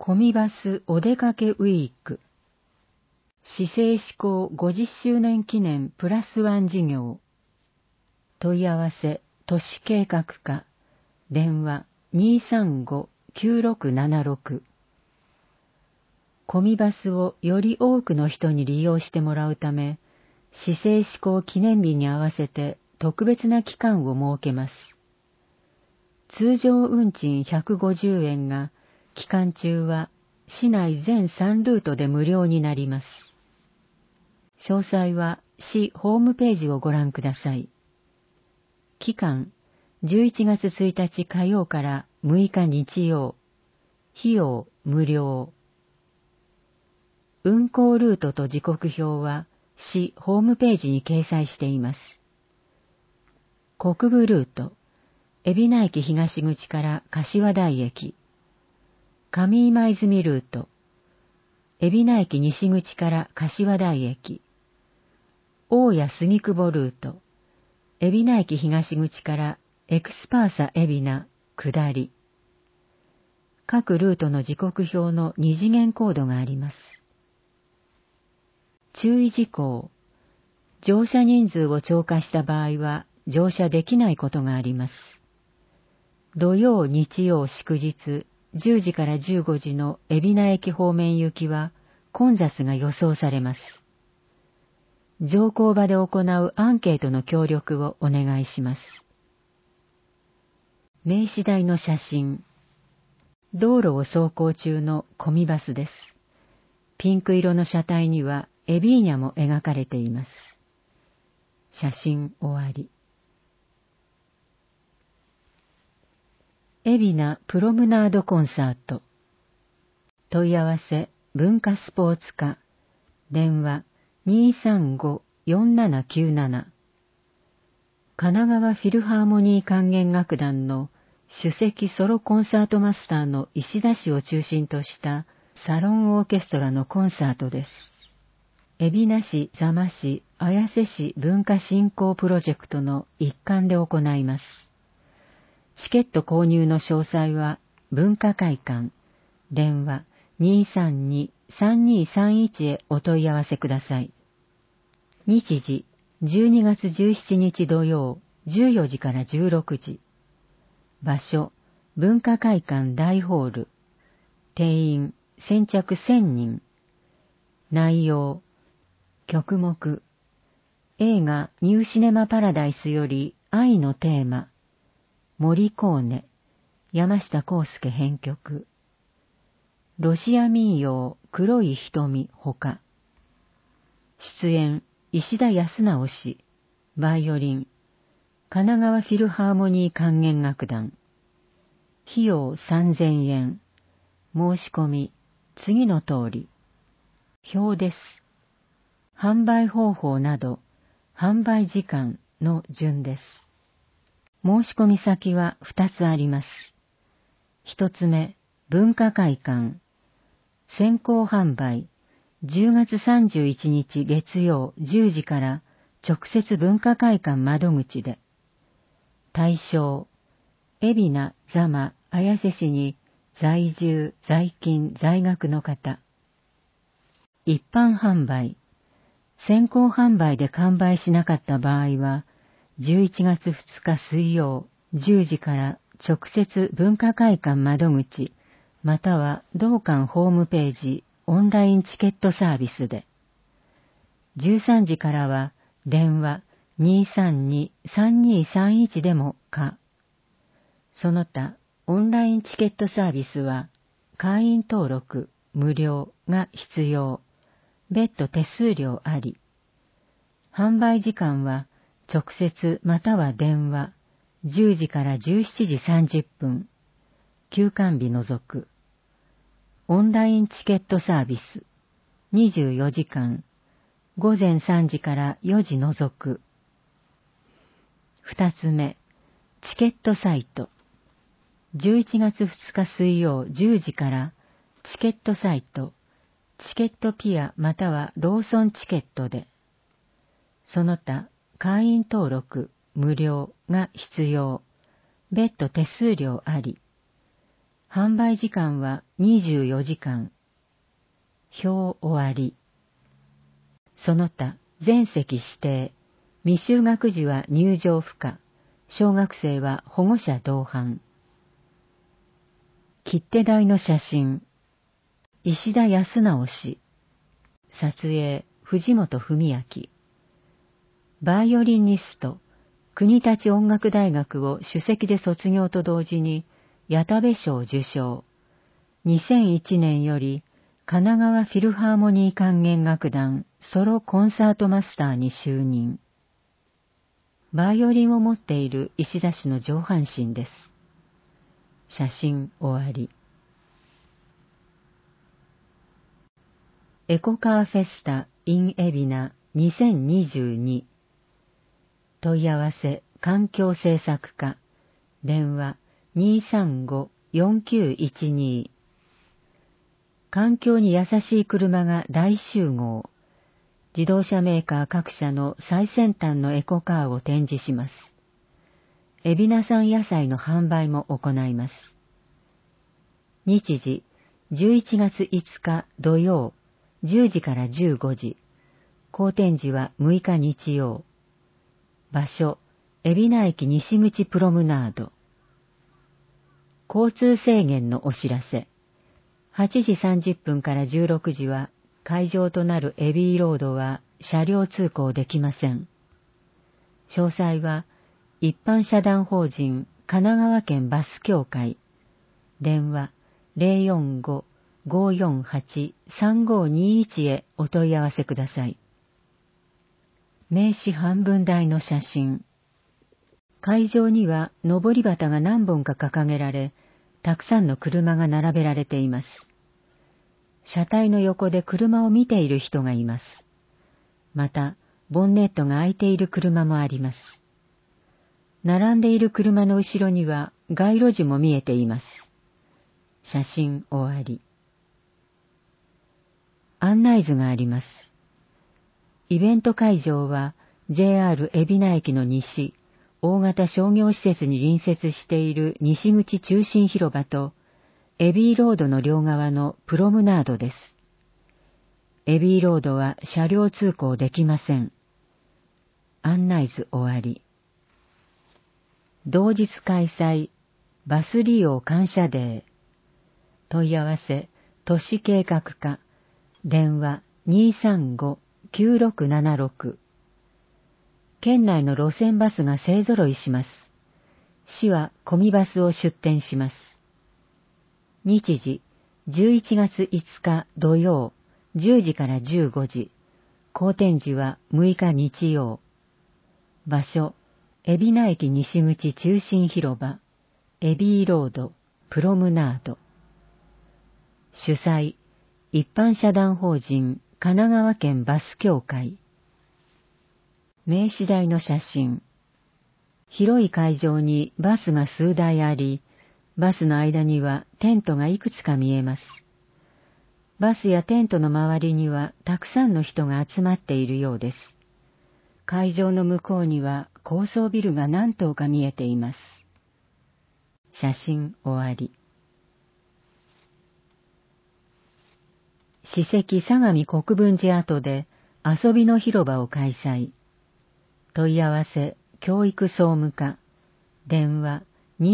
コミバスお出かけウィーク。市政施行50周年記念プラスワン事業。問い合わせ都市計画課。電話 235-9676。コミバスをより多くの人に利用してもらうため、市政施行記念日に合わせて特別な期間を設けます。通常運賃150円が、期間中は市内全3ルートで無料になります。詳細は市ホームページをご覧ください。期間、11月1日火曜から6日日曜。費用無料。運行ルートと時刻表は市ホームページに掲載しています。国分ルート、海老名駅東口から柏台駅。上今泉ルート、海老名駅西口から柏台駅。大谷杉久保ルート、海老名駅東口からエクスパーサ海老名下り。各ルートの時刻表の二次元コードがあります。注意事項。乗車人数を超過した場合は乗車できないことがあります。土曜、日曜、祝日、10時から15時の海老名駅方面行きは混雑が予想されます。乗降場で行うアンケートの協力をお願いします。名刺台の写真。道路を走行中のコミバスです。ピンク色の車体にはエビーニャも描かれています。写真終わり。海老名プロムナードコンサート。問い合わせ文化スポーツ課。電話 235-4797。神奈川フィルハーモニー管弦楽団の首席ソロコンサートマスターの石田氏を中心としたサロンオーケストラのコンサートです。海老名市、座間市、綾瀬市文化振興プロジェクトの一環で行います。チケット購入の詳細は文化会館、電話 232-3231 へお問い合わせください。日時、12月17日土曜、14時から16時。場所、文化会館大ホール。定員、先着1000人。内容、曲目。映画ニューシネマパラダイスより愛のテーマ。モリコーネ、山下幸介編曲。ロシア民謡黒い瞳ほか。出演、石田康直氏、バイオリン。神奈川フィルハーモニー管弦楽団。費用3000円。申し込み、次の通り。表です。販売方法など、販売時間の順です。申し込み先は2つあります。1つ目、文化会館。先行販売、10月31日月曜10時から直接文化会館窓口で。対象、海老名、座間、綾瀬市に在住、在勤、在学の方。一般販売、先行販売で完売しなかった場合は、11月2日水曜10時から直接文化会館窓口、または同館ホームページオンラインチケットサービスで。13時からは電話 232-3231 でも可。その他、オンラインチケットサービスは会員登録無料が必要。別途手数料あり。販売時間は直接または電話10時から17時30分。休館日除く。オンラインチケットサービス24時間。午前3時から4時除く。2つ目、チケットサイト。11月2日水曜10時からチケットサイト、チケットピアまたはローソンチケットで。その他、会員登録無料が必要。別途手数料あり。 販売時間は24時間。表終わり。その他、全席指定。未就学児は入場不可。小学生は保護者同伴。切手台の写真。石田康直氏。撮影、藤本文明。バイオリニスト、国立音楽大学を首席で卒業と同時に、矢田部賞受賞。2001年より、神奈川フィルハーモニー管弦楽団ソロコンサートマスターに就任。バイオリンを持っている石田氏の上半身です。写真終わり。エコカーフェスタ in 海老名2022。問い合わせ環境政策課。電話235-4912。環境に優しい車が大集合。自動車メーカー各社の最先端のエコカーを展示します。海老名産野菜の販売も行います。日時、11月5日土曜、10時から15時。公展時は6日日曜。場所、海老名駅西口プロムナード。交通制限のお知らせ。8時30分から16時は、会場となるエビーロードは車両通行できません。詳細は、一般社団法人神奈川県バス協会。電話045-548-3521へお問い合わせください。名刺半分大の写真。会場には上り旗が何本か掲げられ、たくさんの車が並べられています。車体の横で車を見ている人がいます。また、ボンネットが開いている車もあります。並んでいる車の後ろには街路樹も見えています。写真終わり。案内図があります。イベント会場は JR 海老名駅の西、大型商業施設に隣接している西口中心広場と、エビーロードの両側のプロムナードです。エビーロードは車両通行できません。案内図終わり。同日開催、バス利用感謝デー。問い合わせ、都市計画課。電話235-9676。県内の路線バスが勢ぞろいします。市はコミバスを出展します。日時、11月5日土曜、10時から15時。公展時は6日日曜。場所、海老名駅西口中心広場、エビーロード、プロムナード。主催、一般社団法人神奈川県バス協会。名刺台の写真。広い会場にバスが数台あり、バスの間にはテントがいくつか見えます。バスやテントの周りにはたくさんの人が集まっているようです。会場の向こうには高層ビルが何棟か見えています。写真終わり。史跡相模国分寺跡で遊びの広場を開催。問い合わせ、教育総務課。電話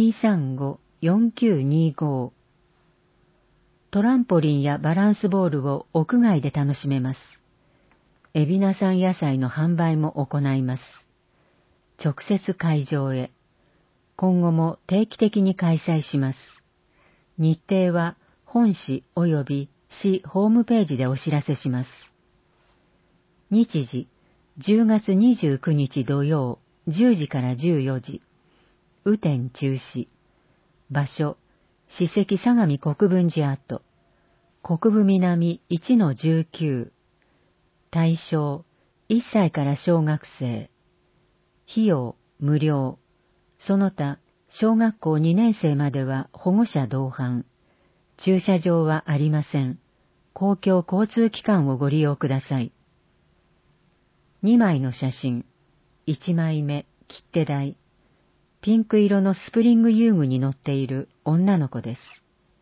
235-4925。トランポリンやバランスボールを屋外で楽しめます。海老名産野菜の販売も行います。直接会場へ。今後も定期的に開催します。日程は本市及び市ホームページでお知らせします。日時、10月29日土曜、10時から14時。雨天中止。場所、史跡相模国分寺跡。国分南 1-19。対象、1歳から小学生。費用、無料。その他、小学校2年生までは保護者同伴。駐車場はありません。公共交通機関をご利用ください。2枚の写真。1枚目、切手台。ピンク色のスプリング遊具に乗っている女の子です。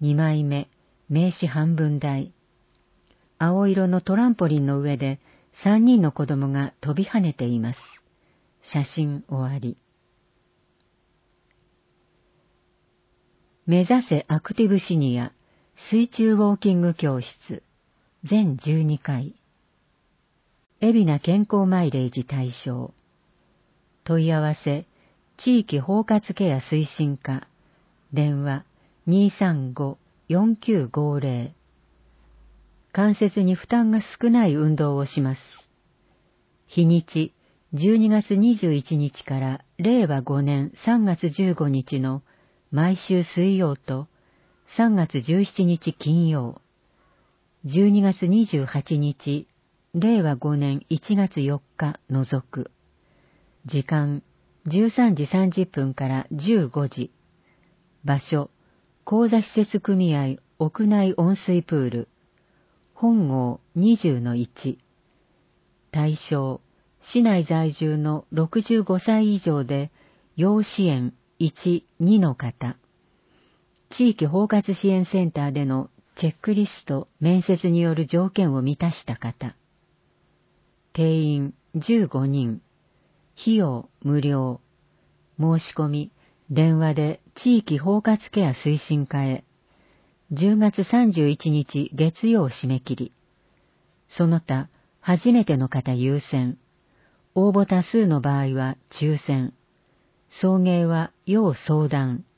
2枚目、名刺半分台。青色のトランポリンの上で3人の子供が飛び跳ねています。写真終わり。目指せアクティブシニア水中ウォーキング教室全12回。海老名健康マイレージ対象。問い合わせ地域包括ケア推進課電話 235-4950。関節に負担が少ない運動をします。日にち12月21日から令和5年3月15日の毎週水曜と3月17日金曜、12月28日令和5年1月4日除く。時間13時30分から15時。場所講座施設組合屋内温水プール本郷 20-1。対象市内在住の65歳以上で要支援1、2の方。地域包括支援センターでのチェックリスト面接による条件を満たした方。定員15人。費用無料。申し込み電話で地域包括ケア推進課へ。10月31日月曜締め切り。その他初めての方優先。応募多数の場合は抽選。送迎は要相談。